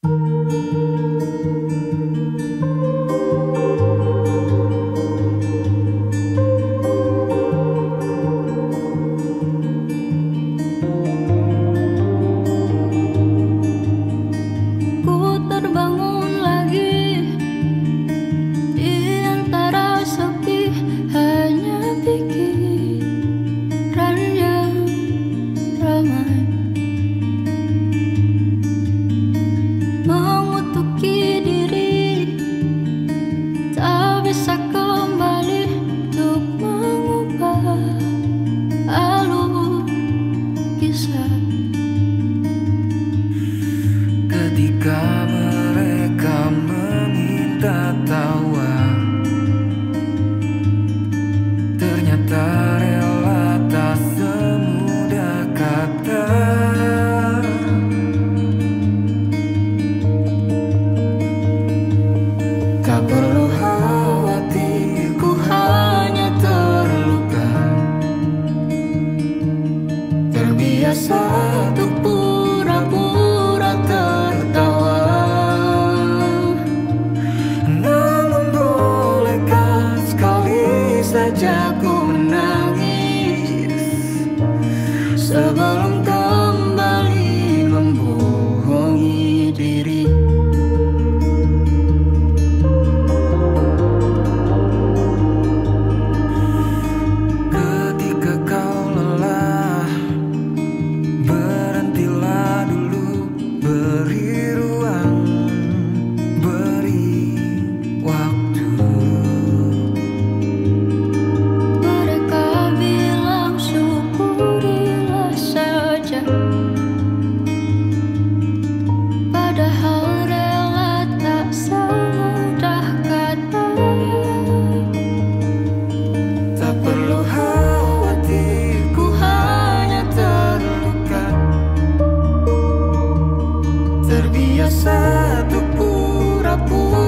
Ketika mereka meminta tawa, ternyata rela tak semudah kata. Tak perlu khawatir, ku hanya terluka, terbiasa untuk pura-pura tertawa. Namun bolehkah sekali saja ku menangis sebelum kembali membohongi diri. Ketika kau lelah, berhentilah dulu, beri ruang, beri waktu. Mereka bilang syukurilah saja, padahal rela tak semudah kata. Tak perlu khawatir, ku hanya terluka, terbiasa untuk pura-pura